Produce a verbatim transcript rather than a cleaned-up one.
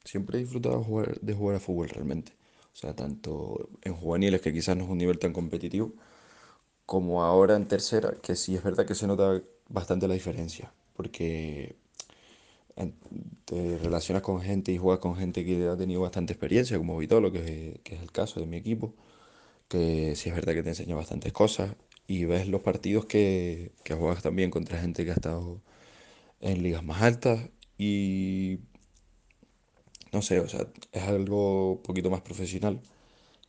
siempre he disfrutado jugar, de jugar a fútbol realmente. O sea, tanto en juveniles, que quizás no es un nivel tan competitivo, como ahora en tercera, que sí es verdad que se nota bastante la diferencia. Porque en- te relacionas con gente y juegas con gente que ha tenido bastante experiencia, como Vitolo, que, que es el caso de mi equipo, que sí es verdad que te enseña bastantes cosas. Y ves los partidos que, que juegas también contra gente que ha estado en ligas más altas y no sé, o sea, es algo un poquito más profesional